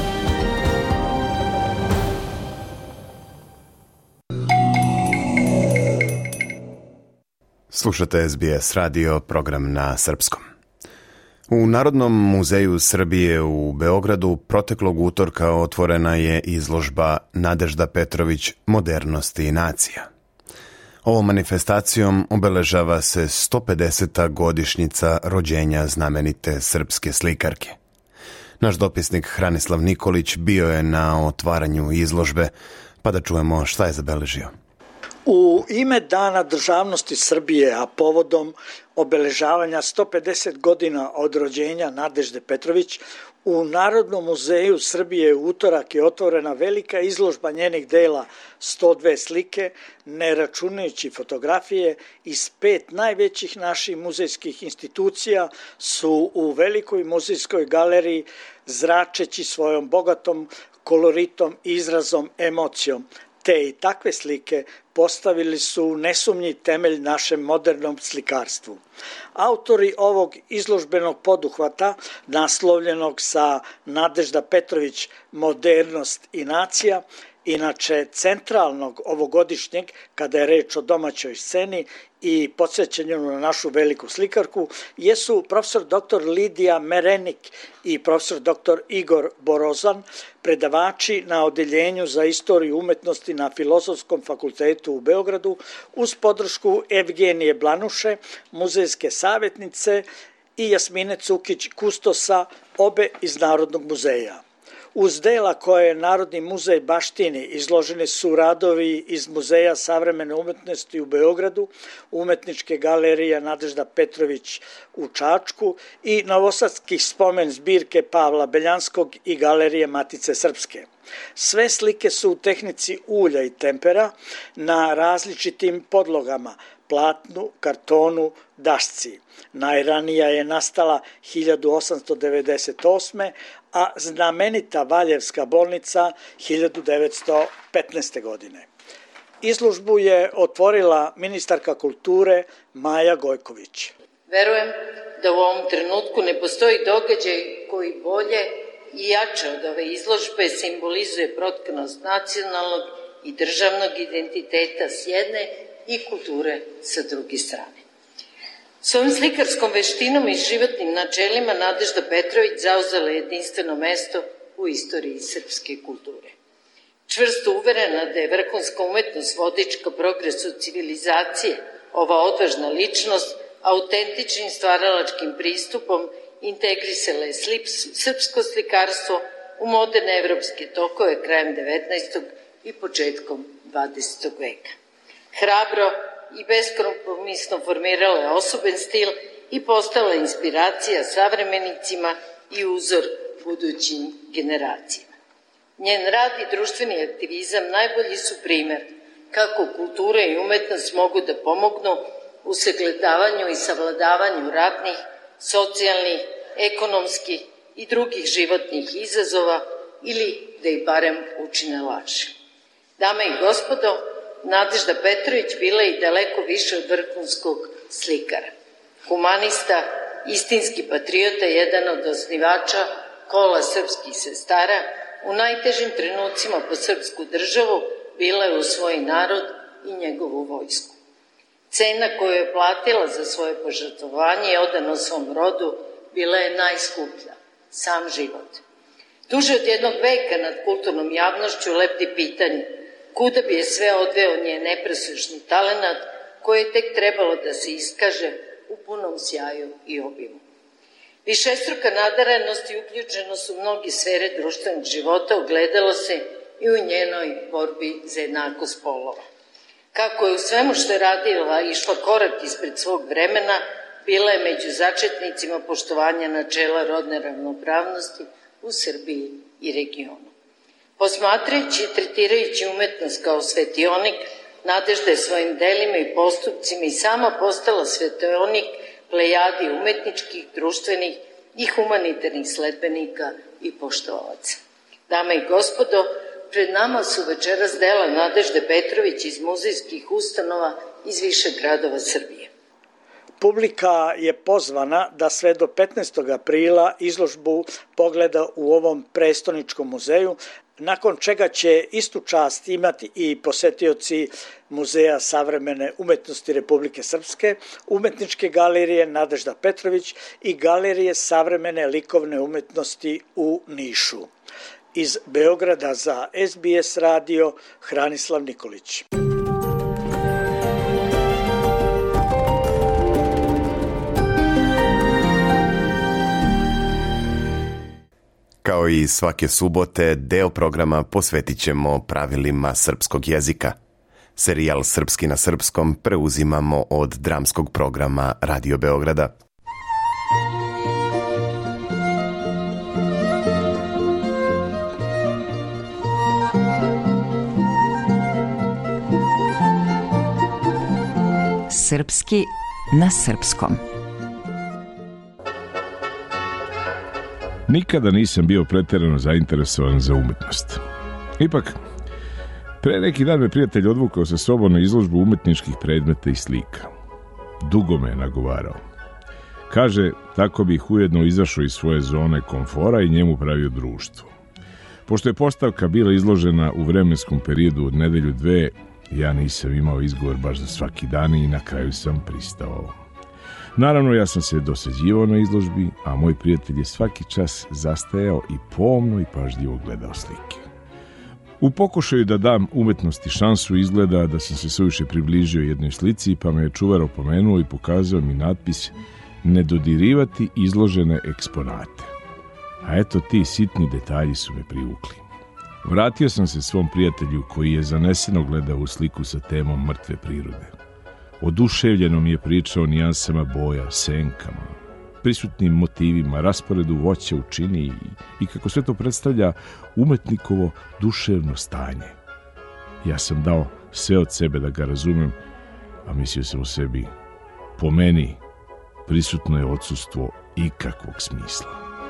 Slušate SBS radio, program na srpskom. U Narodnom muzeju Srbije u Beogradu proteklog utorka otvorena je izložba Nadežda Petrović Modernost i nacija. Ovom manifestacijom obeležava se 150. godišnjica rođenja znamenite srpske slikarke. Naš dopisnik Hranislav Nikolić bio je na otvaranju izložbe, pa da čujemo šta je zabeležio. U ime Dana državnosti Srbije, a povodom obeležavanja 150 godina od rođenja Nadežde Petrović, u Narodnom muzeju Srbije u utorak je otvorena velika izložba njenih dela 102 slike, ne računajući fotografije iz 5 najvećih naših muzejskih institucija su u velikoj muzejskoj galeriji zračeći svojom bogatom koloritom, izrazom, emocijom. Te i takve slike postavili su nesumnji temelj našem modernom slikarstvu. Autori ovog izložbenog poduhvata, naslovljenog sa Nadežda Petrović Modernost i nacija, inače centralnog ovogodišnjeg kada je reč o domaćoj sceni i podsjećanju na našu veliku slikarku, jesu profesor dr. Lidija Merenik i profesor dr. Igor Borozan, predavači na Odeljenju za istoriju umetnosti na Filozofskom fakultetu u Beogradu, uz podršku Evgenije Blanuše, muzejske savjetnice, i Jasmine Cukić, kustosa, obe iz Narodnog muzeja. Uz dela koje je Narodni muzej baštini izloženi su radovi iz Muzeja savremene umetnosti u Beogradu, Umetničke galerije Nadežda Petrović u Čačku i novosadski spomen zbirke Pavla Beljanskog i Galerije Matice Srpske. Sve slike su u tehnici ulja i tempera na različitim podlogama, platnu, kartonu, dašci. Najranija je nastala 1898. a znamenita Valjevska bolnica 1915. godine. Izložbu je otvorila ministarka kulture Maja Gojković. Verujem da u ovom trenutku ne postoji događaj koji bolje i jače od ove izložbe simbolizuje protkanost nacionalnog i državnog identiteta s jedne i kulture sa druge strane. Svojom slikarskom veštinom i životnim načelima Nadežda Petrović zauzela jedinstveno mesto u istoriji srpske kulture. Čvrsto uverena da je vrhunska umetnost vodič ka progresu civilizacije, ova odvažna ličnost autentičnim stvaralačkim pristupom integrisala je srpsko slikarstvo u moderne evropske tokove krajem 19. i početkom 20. veka. Hrabro i beskompromisno formirala je osoben stil i postala inspiracija savremenicima i uzor budućim generacijama. Njen rad i društveni aktivizam najbolji su primer kako kultura i umetnost mogu da pomognu u sagledavanju i savladavanju ratnih, socijalnih, ekonomskih i drugih životnih izazova ili da ih barem učine lakše. Dame i gospodo, Nadežda Petrović bila je i daleko više od vrhunskog slikara. Humanista, istinski patriota, jedan od osnivača Kola srpskih sestara, u najtežim trenucima po srpsku državu bila je u svoj narod i njegovu vojsku. Cena koju je platila za svoje požrtvovanje i odano svom rodu bila je najskuplja, sam život. Duže od jednog veka nad kulturnom javnošću lebdi pitanje kuda bi je sve odveo njen nepresušni talenat koji je tek trebalo da se iskaže u punom sjaju i obimu. Višestruka nadarenost i uključenost u mnogi sfere društvenog života ogledalo se i u njenoj borbi za jednakost polova. Kako je u svemu što je radila išla korak ispred svog vremena, bila je među začetnicima poštovanja načela rodne ravnopravnosti u Srbiji i regionu. Posmatrajući i tretirajući umetnost kao svetionik, Nadežda je svojim delima i postupcima i sama postala svetionik plejadi umetničkih, društvenih i humanitarnih sledbenika i poštovalaca. Dame i gospodo, pred nama su večeras dela Nadežde Petrović iz muzejskih ustanova iz više gradova Srbije. Publika je pozvana da sve do 15. aprila izložbu pogleda u ovom prestoničkom muzeju, nakon čega će istu čast imati i posetioci Muzeja savremene umetnosti Republike Srpske, Umetničke galerije Nadežda Petrović i Galerije savremene likovne umetnosti u Nišu. Iz Beograda za SBS radio Hranislav Nikolić. Kao i svake subote, deo programa posvetit ćemo pravilima srpskog jezika. Serijal Srpski na srpskom preuzimamo od dramskog programa Radio Beograda. Srpski na srpskom. Nikada nisam bio preterano zainteresovan za umetnost. Ipak, Pre neki dan me prijatelj odvukao sa sobom na izložbu umetničkih predmeta i slika. Dugo me je nagovarao. Kaže, tako bih ujedno izašao iz svoje zone komfora i njemu pravio društvo. Pošto je postavka bila izložena u vremenskom periodu od nedelju dve, ja nisam imao izgovor baš za svaki dan i na kraju sam pristao. Naravno, ja sam se dosađivao na izložbi, a moj prijatelj je svaki čas zastajao i pomno i pažljivo gledao slike. U pokušaju da dam umetnosti šansu izgleda da sam se suviše približio jednoj slici, pa me je čuvar opomenuo i pokazao mi natpis "Ne dodirivati izložene eksponate". A eto, ti sitni detalji su me privukli. Vratio sam se svom prijatelju koji je zaneseno gledao u sliku sa temom mrtve prirode. Oduševljeno mi je pričao o nijansama boja, senkama, prisutnim motivima, rasporedu voća u čini i kako sve to predstavlja umetnikovo duševno stanje. Ja sam dao sve od sebe da ga razumem, a mislio sam u sebi, po meni prisutno je odsustvo ikakvog smisla.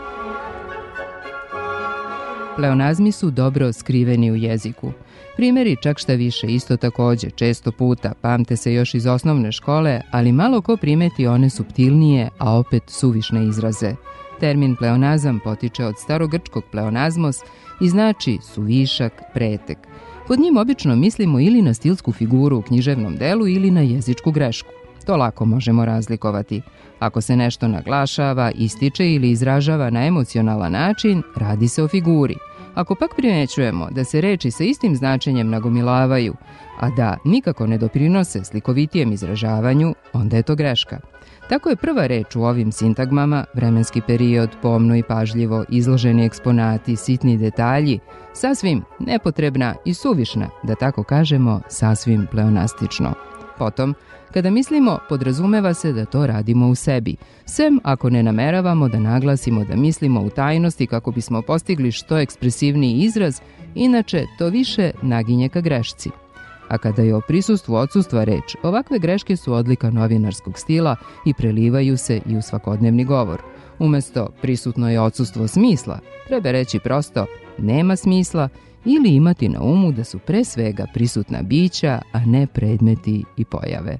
Pleonazmi su dobro skriveni u jeziku. Primjeri, čak šta više, isto takođe, često puta, pamte se još iz osnovne škole, ali malo ko primeti one suptilnije, a opet suvišne izraze. Termin pleonazam potiče od starogrčkog pleonazmos i znači suvišak, pretek. Pod njim obično mislimo ili na stilsku figuru u književnom delu ili na jezičku grešku. To lako možemo razlikovati. Ako se nešto naglašava, ističe ili izražava na emocionalan način, radi se o figuri. Ako pak primećujemo da se reči sa istim značenjem nagomilavaju, a da nikako ne doprinose slikovitijem izražavanju, onda je to greška. Tako je prva reč u ovim sintagmama, vremenski period, pomno i pažljivo, izloženi eksponati, sitni detalji, sasvim nepotrebna i suvišna, da tako kažemo, sasvim pleonastično. Potom, kada mislimo, podrazumeva se da to radimo u sebi, sem ako ne nameravamo da naglasimo da mislimo u tajnosti kako bismo postigli što ekspresivniji izraz, inače to više naginje ka grešci. A kada je o prisustvu odsustva reč, ovakve greške su odlika novinarskog stila i prelivaju se i u svakodnevni govor. Umesto prisutno je odsustvo smisla, treba reći prosto nema smisla ili imati na umu da su pre svega prisutna bića, a ne predmeti i pojave.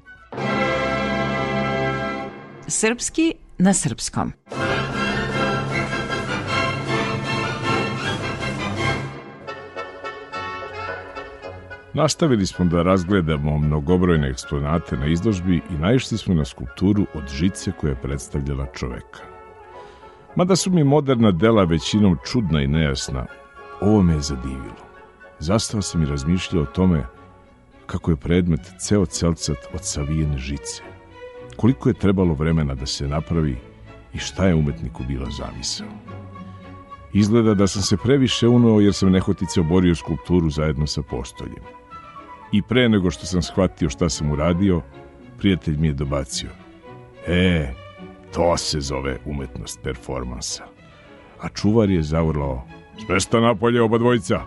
Srpski na srpskom. Nastavili smo da razgledamo mnogobrojne eksponate na izložbi i naišli smo na skulpturu od žice koja je predstavljala čoveka. Mada su mi moderna dela većinom čudna i nejasna, ovo me je zadivilo. Zastao sam i razmišljao o tome kako je predmet ceo celcat od savijene žice. Koliko je trebalo vremena da se napravi i šta je umetniku bila zamisao. Izgleda da sam se previše unuo jer sam nehotice oborio skulpturu zajedno sa postoljem. I pre nego što sam shvatio šta sam uradio, prijatelj mi je dobacio: to se zove umetnost performansa. A čuvar je zaurlao: smesta napolje oba dvojica.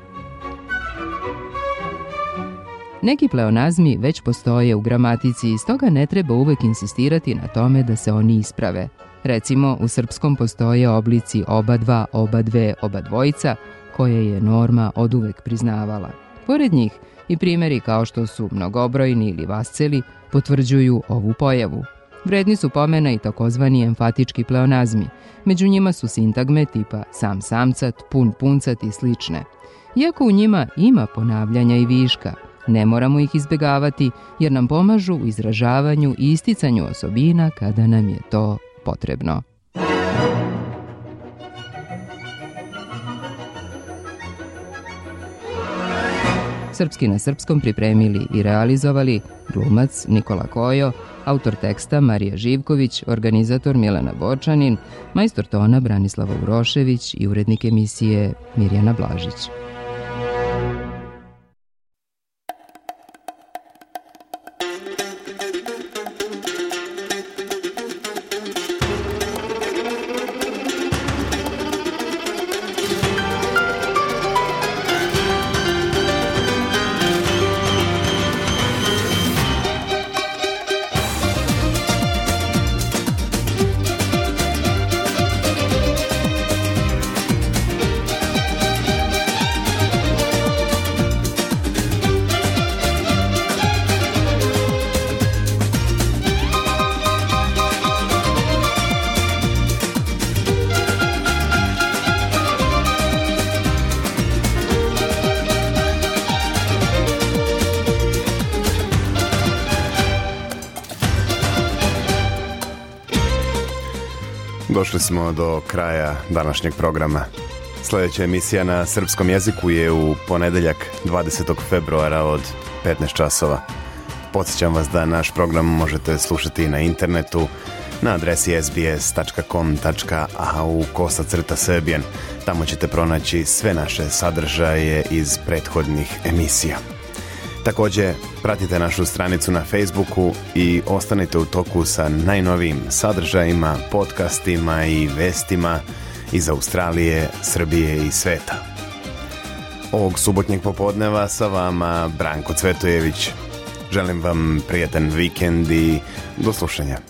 Neki pleonazmi već postoje u gramatici i stoga ne treba uvek insistirati na tome da se oni isprave. Recimo, u srpskom postoje oblici oba dva, oba dve, oba dvojica, koje je norma oduvek priznavala. Pored njih, i primjeri kao što su mnogobrojni ili vasceli potvrđuju ovu pojavu. Vredni su pomena i takozvani emfatički pleonazmi. Među njima su sintagme tipa sam samcat, pun puncat i slične. Iako u njima ima ponavljanja i viška, ne moramo ih izbegavati jer nam pomažu u izražavanju i isticanju osobina kada nam je to potrebno. Srpski na srpskom pripremili i realizovali glumac Nikola Kojo, autor teksta Marija Živković, organizator Milena Borčanin, majstor tona Branislava Urošević i urednik emisije Mirjana Blažić. Došli smo do kraja današnjeg programa. Sljedeća emisija na srpskom jeziku je u ponedeljak 20. februara od 15 časova. Podsjećam vas da naš program možete slušati na internetu na adresi sbs.com.au/serbian. Tamo ćete pronaći sve naše sadržaje iz prethodnih emisija. Također, pratite našu stranicu na Facebooku i ostanite u toku sa najnovijim sadržajima, podcastima i vestima iz Australije, Srbije i sveta. Ovog subotnjeg popodneva sa vama Branko Cvetojević. Želim vam prijatan vikend i do slušanja.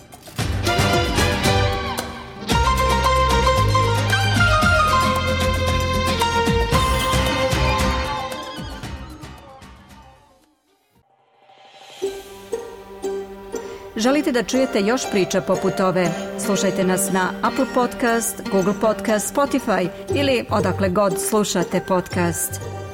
Želite da čujete još priča poput ove? Slušajte nas na Apple Podcast, Google Podcast, Spotify ili odakle god slušate podcast.